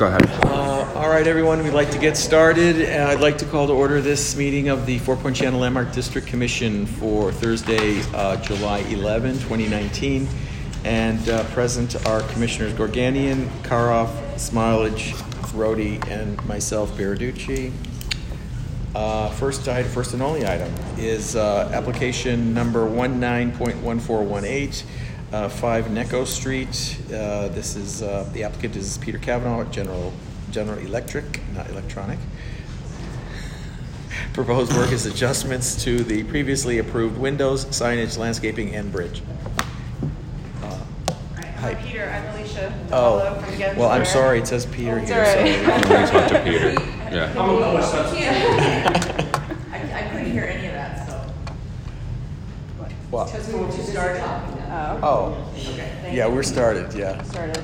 Go ahead. All right, everyone, we'd like to get started. I'd like to call to order this meeting of the Four Point Channel Landmark District Commission for Thursday, July 11, 2019. And present are Commissioners Gorganian, Karoff, Smilage, Rhodey, and myself, Baraducci. First and only item is application number 19.1418, 5 Necco Street. This is the applicant is Peter Cavanaugh at General Electric, not Electronic. Proposed work is adjustments to the previously approved windows, signage, landscaping, and bridge. Hi, Peter. I'm Alicia. Oh, from Gensler. well, I'm sorry. It says Peter here. Right. So Let me talk to Peter. Yeah. I couldn't hear any of that, so. What? Because we were too started. Oh, Okay. yeah, we're started. Yeah. Started.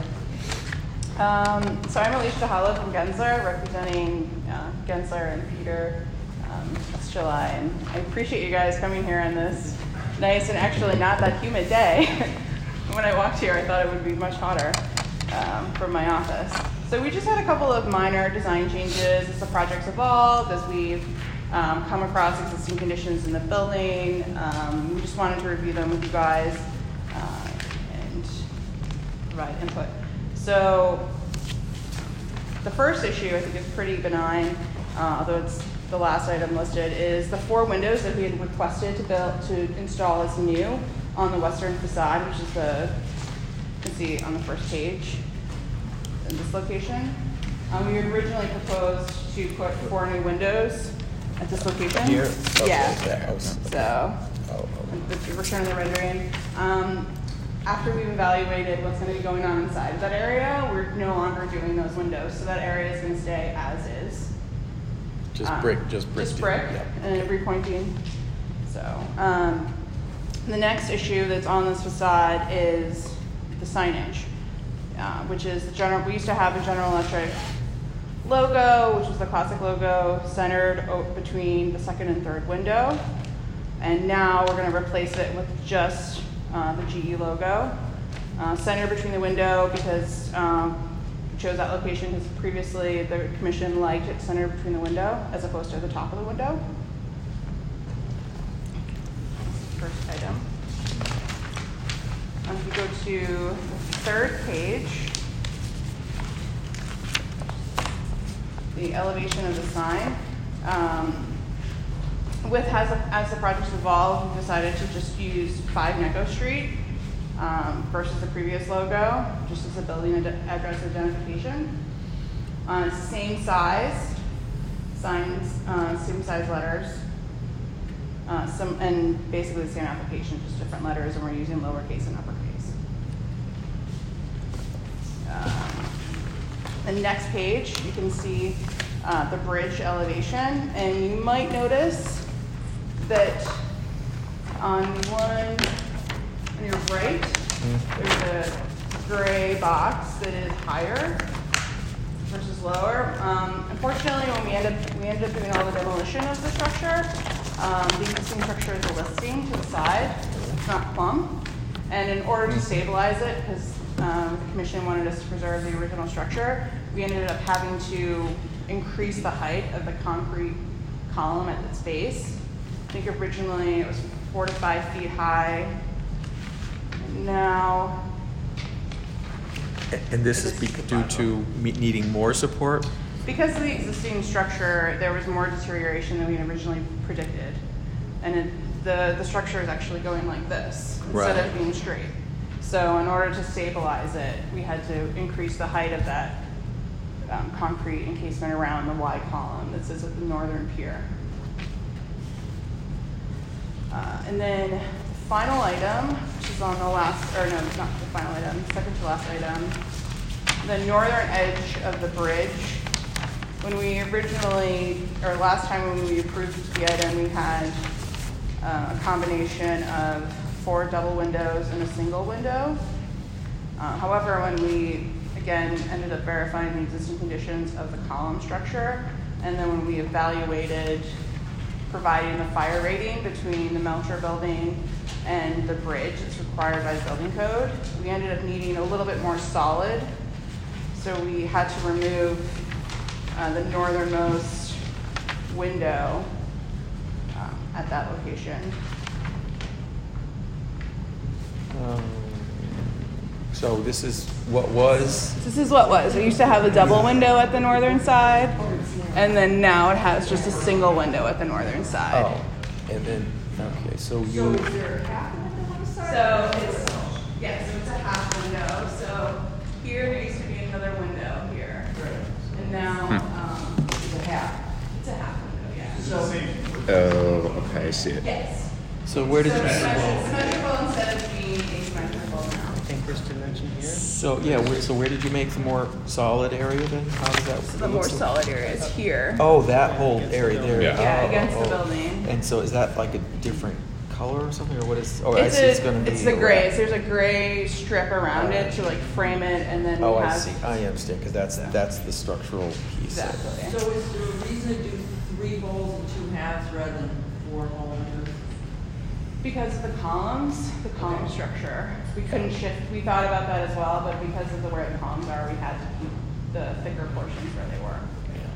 So I'm Alicia Hollow from Gensler, representing Gensler and Peter this July. And I appreciate you guys coming here on this nice and actually not that humid day. When I walked here, I thought it would be much hotter from my office. So we just had a couple of minor design changes as the project's evolved, as we've come across existing conditions in the building. We just wanted to review them with you guys and provide input. So the first issue, I think, is pretty benign, although it's the last item listed, is the 4 windows that we had requested to install as new on the western facade, which is you can see on the first page in this location. We had originally proposed to put 4 new windows at this location. Here? Okay, Yeah. that was- So, Oh. we're showing the rendering. After we've evaluated what's going to be going on inside of that area, we're no longer doing those windows. So that area is going to stay as is. Just brick. Just brick Yeah. and repointing. So, the next issue that's on this facade is the signage, which is we used to have a General Electric logo, which was the classic logo, centered between the second and third window. And now we're going to replace it with just the GE logo, centered between the window because we chose that location because previously the commission liked it centered between the window as opposed to the top of the window. First item. If you go to the third page, the elevation of the sign. As the project's evolved, we decided to just use 5 Necco Street versus the previous logo, just as a building address identification. Same size signs, same size letters. And basically the same application, just different letters, and we're using lowercase and uppercase. The next page, you can see the bridge elevation, and you might notice that on your right, there's a gray box that is higher versus lower. Unfortunately, when we ended up doing all the demolition of the structure, the existing structure is a listing to the side. It's not plumb. And in order to stabilize it, because the commission wanted us to preserve the original structure, we ended up having to increase the height of the concrete column at its base. I think originally it was 4 to 5 feet high. Now, And this is due to needing more support? because of the existing structure, there was more deterioration than we had originally predicted. And the structure is actually going like this instead of being straight. So in order to stabilize it, we had to increase the height of that concrete encasement around the Y column that sits at the northern pier. And then the final item, which is on the last, or no, not the final item, second to last item, the northern edge of the bridge. When we last time when we approved the item, we had a combination of 4 double windows and a single window. However, when we, again, ended up verifying the existing conditions of the column structure, and then when we evaluated providing the fire rating between the Melcher building and the bridge that's required by the building code, we ended up needing a little bit more solid So we had to remove the northernmost window at that location. So this is what was, This is what was. It used to have a double window at the northern side, and then now it has just a single window at the northern side. oh, and then, okay, so So you, is there a half of it on the side? So it's, yeah, so it's a half window. So here there used to be another window here, and now It's a half. it's a half window. Yeah. So, Oh, okay, I see it. Yes. so where did So you, it's symmetrical instead of being asymmetrical now. I think Kristen mentioned here. so, yeah, so where did you make the more solid area then? How does that? So the more solid area is here. Oh, that whole area there. Yeah. Yeah, Oh, against the oh. building. And so is that like a different color or something, or what is, oh, I see it's gonna be. It's the gray. So there's a gray strip around it to like frame it, and then Oh, we I have see, I understand, because that's the structural piece. exactly. so is there a reason to do 3 holes and 2 halves rather than 4 holes? Because of the columns, the column structure, we couldn't shift. We thought about that as well, but because of where the columns are, we had to keep the thicker portions where they were.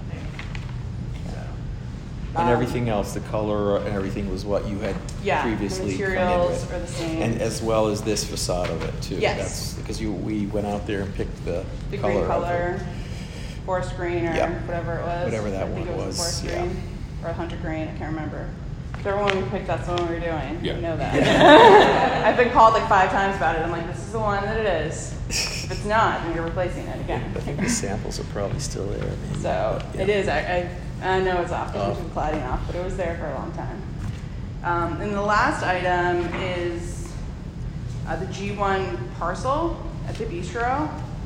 And everything else, the color and everything was what you had Yeah, the previously come in materials with. are the same. And as well as this facade of it too. Yes. That's because we went out there and picked the The color green of color, it. forest green, or Yeah. whatever it was. Whatever that I think one it was. was, The forest yeah. green or hunter green. I can't remember. The one we picked, that's the one we were doing. Yeah. You know that. I've been called like 5 times about it. I'm like, this is the one that it is. If it's not, then you're replacing it again. I think the samples are probably still there. Maybe. So Yeah. it is. I know it's off. Oh. It's been cladding off, but it was there for a long time. And the last item is the G1 parcel at the bistro.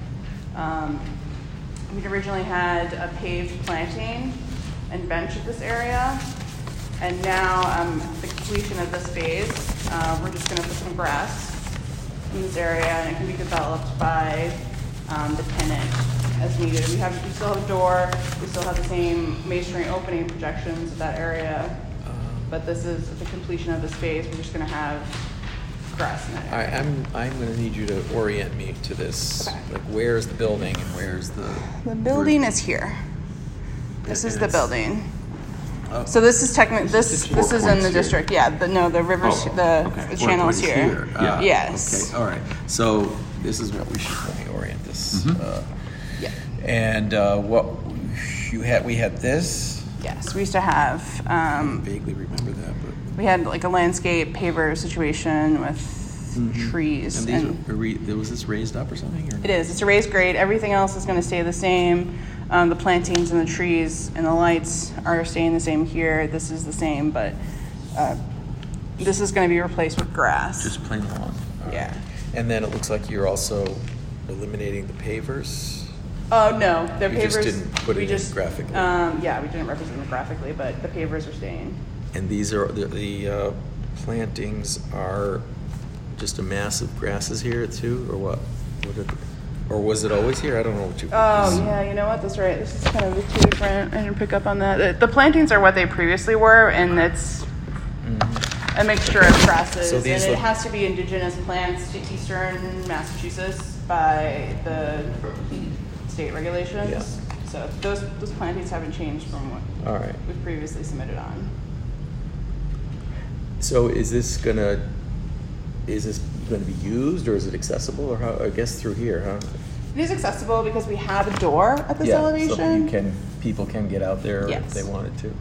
We originally had a paved planting and bench at this area, and now the completion of this phase, we're just going to put some grass in this area, and it can be developed by the tenant as needed. We still have a door, we still have the same masonry opening projections of that area, but this is the completion of this phase. We're just going to have grass in that All right, area. I'm going to need you to orient me to this. Okay. Like, where's the building and where's the? The building is here. This is And the it's- building. Oh. So this is technically this is in the 4 points here. district. Yeah, the rivers, the channel is here. Yeah. Yes. Okay, all right. So this is what we should let me orient this. Yeah. And what we had this. Yes, we used to have. Vaguely remember that, but. We had like a landscape paver situation with trees. And these was this raised up or something? Or It is. It's a raised grade. Everything else is going to stay the same. The plantings and the trees and the lights are staying the same here. This is the same, but this is going to be replaced with grass. Just plain lawn. All right. Yeah. And then it looks like you're also eliminating the pavers. Oh no, the You pavers. just didn't put we it in just, graphically. Yeah, we didn't represent them graphically, but the pavers are staying. And these are the plantings are just a mass of grasses here too, or what? Or was it always here? I don't know what you. Oh yeah, you know what? That's right. This is kind of two different. I didn't pick up on that. The plantings are what they previously were, and it's a mixture of grasses, So and these it look- has to be indigenous plants to eastern Massachusetts by the state regulations. Yeah. So those plantings haven't changed from what All right. we've previously submitted on. So is this gonna be used, or is it accessible, or how? I guess through here, huh? It is accessible because we have a door at this elevation. So people can get out there if Yes. they wanted to.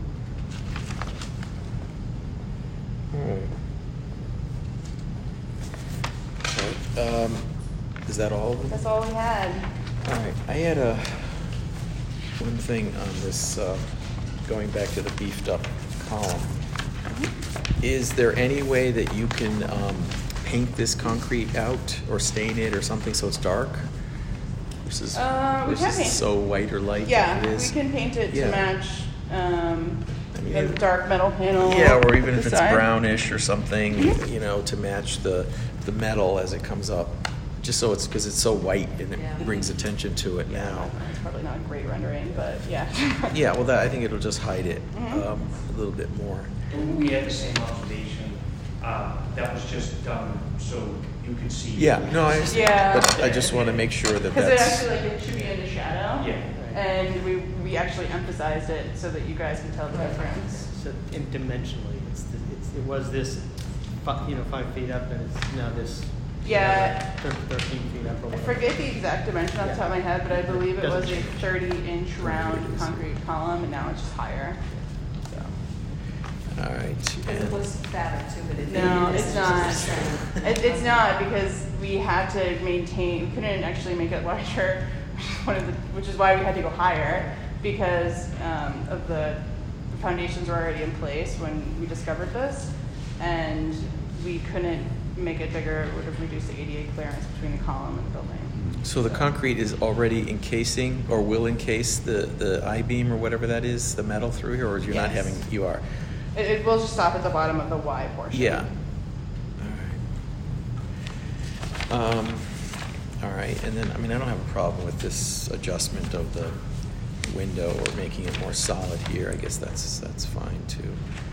All right. Is that all of them? That's all we had. All right, I had one thing on this, going back to the beefed up column. Is there any way that you can paint this concrete out or stain it or something so it's dark? Versus, We can versus paint. so white or light Yeah, like it we is? can paint it Yeah. to match mean, the dark metal panel. Yeah, or even if it's beside. brownish or something, Mhm. you know, to match the metal as it comes up. Just so it's, because it's so white and it Yeah. brings attention to it Yeah, now. it's probably not a great rendering, but yeah. Yeah, well, I think it'll just hide it Mhm. a little bit more. We had the same observation. That was just done so you could see. Yeah, no, I understand. Yeah. But I just want to make sure that Because it that's, actually, like, it should be in the shadow. Yeah. And we actually emphasized it so that you guys can tell the difference. So, and dimensionally, it was this, 5 feet up, and it's now this. Yeah. 13 feet up or I whatever. forget the exact dimension off the top of my head, but I believe it was a Doesn't 30-inch round concrete column, and now it's just higher. So. all right. Because it was fatter too, but it. No, it it's is not. just the same. It's not, because we had to maintain. We couldn't actually make it larger, which is why we had to go higher, because of the foundations were already in place when we discovered this, and we couldn't make it bigger. It would have reduced the ADA clearance between the column and the building. So the concrete is already encasing or will encase the I-beam or whatever that is, the metal through here, or you're not Yes. having, you are? It will just stop at the bottom of the Y portion. Yeah. All right, and then, I mean, I don't have a problem with this adjustment of the window or making it more solid here. I guess that's fine too.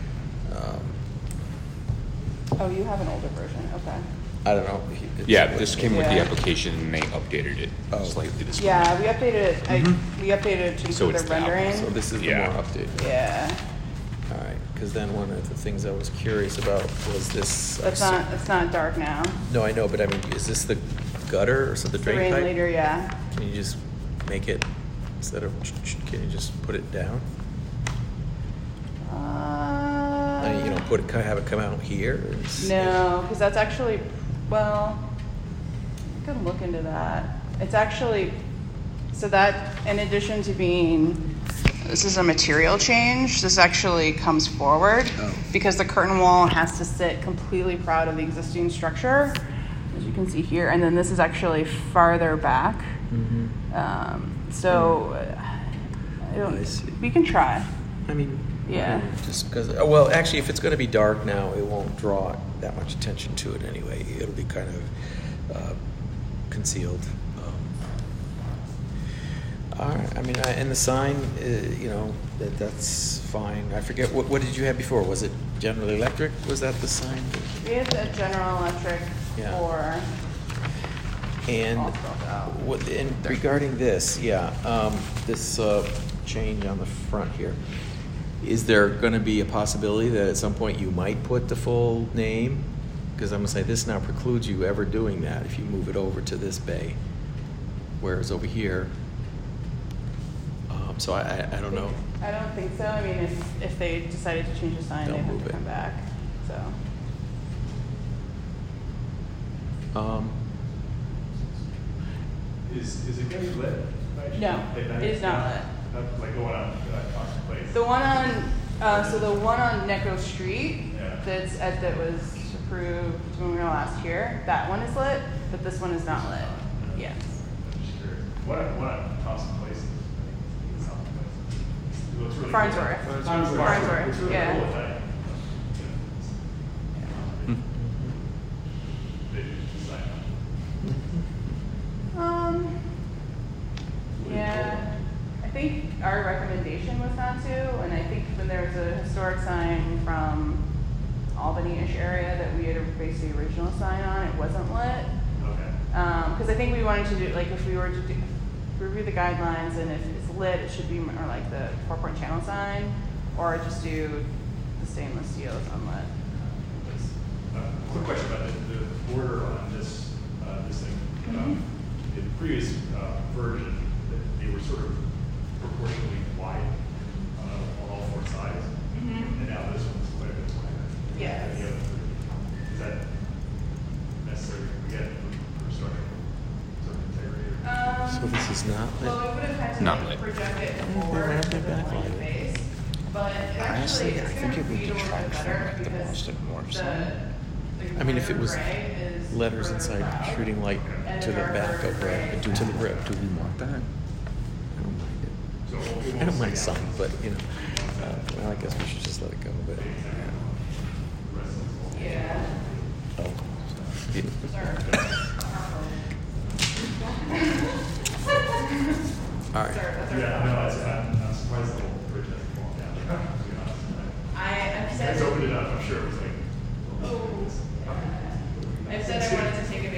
Oh, you have an older version. Okay. I don't know. Yeah, this came with the Yeah. application and they updated it Oh. slightly this Yeah, we updated it. Mm-hmm. We updated it to So include it's the down. rendering. So this is the Yeah. more updated. Yeah, All right, because then one of the things I was curious about was this. it's not dark now. No, I know, but I mean, is this the gutter or so the The drain rain pipe? leader, yeah. Can you just make it instead of? Can you just put it down? I mean, you know, have it come out here. No, because that's actually, well, I can look into that. It's actually, so that in addition to being, this is a material change, this actually comes forward because the curtain wall has to sit completely proud of the existing structure, as you can see here, and then this is actually farther back. So I see. we can try. I mean, Yeah. just because. Well, actually, if it's going to be dark now, it won't draw that much attention to it anyway. It'll be kind of concealed. All right. I mean, and the sign, you know, that's fine. I forget what did you have before? Was it General Electric? Was that the sign? We have a General Electric Yeah. for. And All spelled out. and regarding this, this change on the front here, is there going to be a possibility that at some point you might put the full name? Because I'm going to say this now precludes you ever doing that if you move it over to this bay, whereas over here. So I don't know. I don't think so. I mean, if they decided to change the sign, They'll they'd have move to it. come back. So. Is it going to be lit? No, At night? it is not lit. Not like going on Austin Place? The one on Necco Street Yeah. that was approved when we were last here, that one is lit, but this one is not lit. Yes. I'm just curious. One on Austin Place is, I think it's Austin Place. It looks really cool. Farnsworth. Farnsworth. It's really Yeah. cool at night. They do design on. Yeah, I think our recommendation was not to, and I think when there was a historic sign from Albany-ish area that we had based the original sign on, it wasn't lit. Okay. Because I think we wanted to do, like, if we were to review the guidelines, and if it's lit, it should be more like the 4-point channel sign, or just do the stainless steel as unlit. Quick question about the border on this thing. The previous version, they were sort of proportionally wide on all 4 sides, and now this one's quite a bit wider. Yes. Is that necessary again for structural integrity? So this is not lit. Well, we would have had to Not like, lit. project it why forward aren't to they the backlighted? blank face, but Honestly, actually, I it's think going it to would read a little bit detract better from the because Boston Moore the sign. I mean, if it was gray is letters further inside out, shooting light and to the darker back of gray to the rib. Do we want that? I don't mind So it it. I won't don't mind stay some, down. but you know, well, I guess we should just let it go. But The rest of it's all- Yeah. oh, yeah. All right. Yeah, no, I'm surprised the whole bridge hasn't fallen down, to be honest. I've You said, guys opened it up, I'm sure it was like. I've said I wanted to take a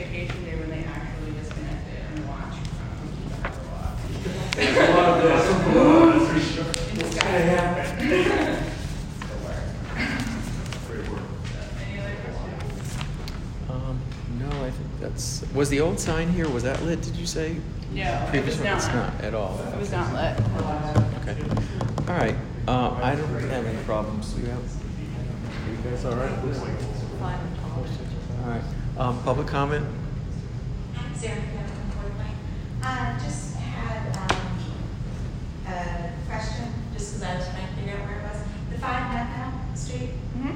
Was the old sign here, was that lit, did you say? No, it was Previously? not. It's not at all. It was not lit. Okay. All right. I don't have any problems. You have? You guys all right? All right. Public comment? I'm Sarah Kevin. Just had a question, just because I was trying to figure out where it was. The 5 Metcalf Street.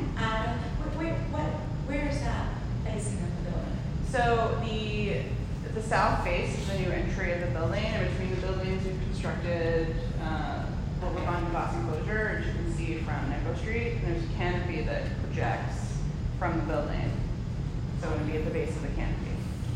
Where is that facing of the building? So the south face is the new entry of the building, and between the buildings we've constructed what we're calling the box enclosure, as you can see from Echo Street. And there's a canopy that projects from the building, so it would be at the base of the canopy.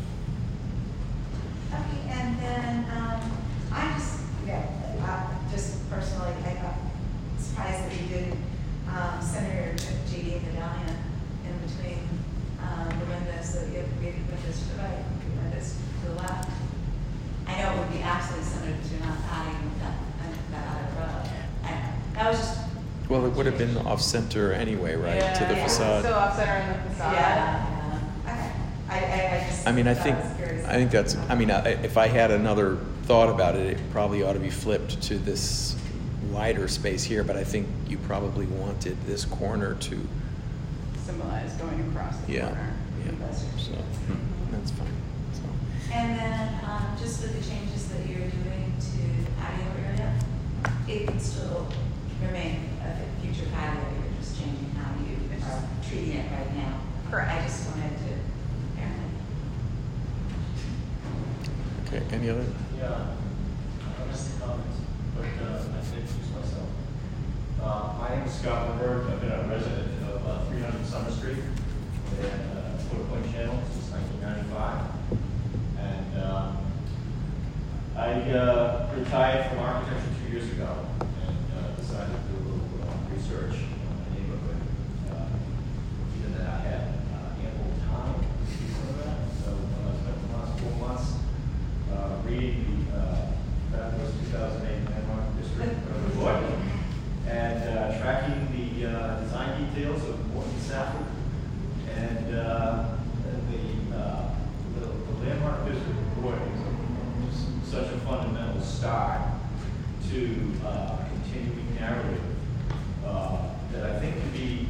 Okay, and then I just personally, I got surprised that you did Senator G.D. Medallion in between the windows, so you have created windows to the right, windows to the left. I know it would be absolutely similar to not adding that other row. That was just. Well, it would have been off center anyway, right? To the Yeah, facade. still off center in the facade. Yeah. Okay. I just. I mean, I was curious. think that's. I mean, if I had another thought about it, it probably ought to be flipped to this wider space here. But I think you probably wanted this corner to. Symbolize going across the Yeah. corner. Yeah. So that's fine. So. And then, just with the changes that you're doing to the patio area, it can still remain a future patio, you're just changing how you are treating it right now. Correct. I just wanted to, apparently. Okay. Any other? Yeah, I missed the comments, but I did introduce myself. My name is Scott Lindbergh. I've been a resident of 300 Summer Street and Port Point Channel since 1995. And I retired from architecture 2 years ago and decided to do a little research on the neighborhood. Given that I had ample time to do some of that, so I spent the last 4 months reading the fabulous 2008 Landmark District report and tracking the design details of Morton Safford and the Landmark District report is such a fundamental start to continuing narrative that I think can be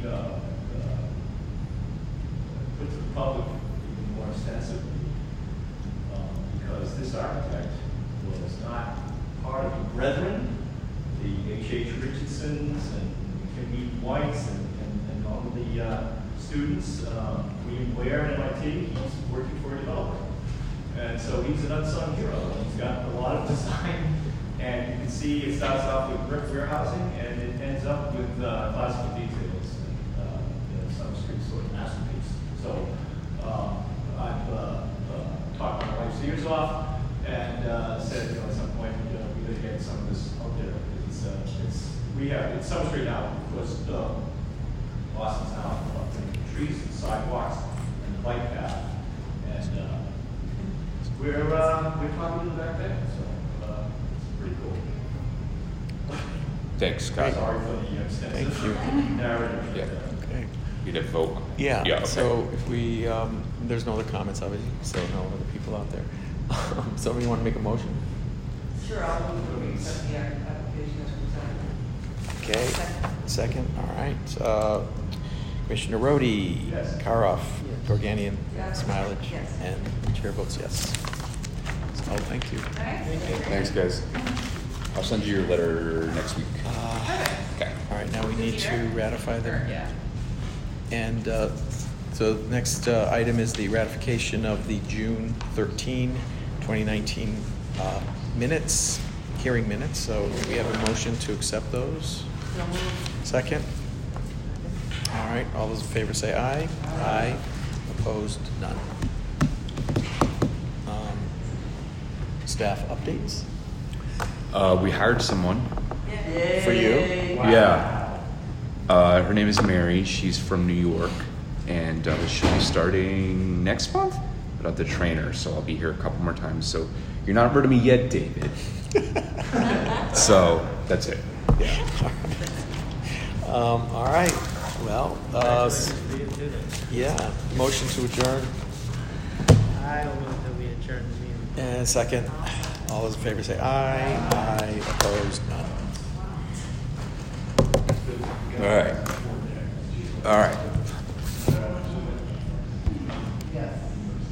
put to the public even more extensively. Because this architect was not part of the brethren, the H.H. Richardsons and Kim E. Whites and all of the students. William Ware at MIT, he's working for a developer. And so he's an unsung hero. He's got a lot of design, and you can see it starts off with brick warehousing, and it ends up with classical details and some street sort of masterpiece. So I've talked my wife's ears off and said, at some point we gotta get some of this out there. It's Summer Street now, because Boston's now trees and sidewalks and the bike path, and we're popular back there, so it's pretty cool. Thanks, Scott. Sorry for the extensive Thank you. narrative. Yeah. Okay. You did vote? Yeah. Okay. So if we, there's no other comments, obviously, so no other people out there. Somebody want to make a motion? Sure, I'll move to accept the application as presented. Okay. Second. All right. Commissioner Rhodey. Yes. Karoff. Yes. Gorganian. Yes. Smilage. Yes. And chair votes yes. So thank you. All right. Thanks, guys. I'll send you your letter next week. Okay. All right. Now we need to ratify them. Yeah. And so the next item is the ratification of the June 13, 2019 minutes, hearing minutes. So do we have a motion to accept those? Second? All right, all those in favor say aye. Aye. Opposed? None. Staff updates? We hired someone. For you? Yeah. Her name is Mary. She's from New York, and she'll be starting next month. But I'll have to train her, so I'll be here a couple more times. So you're not rid of me yet, David. So that's it. Yeah. All right. Well, yeah. Motion to adjourn. I will move that we adjourn the meeting. And second, all those in favor say aye. Aye, opposed, none. All right. All right.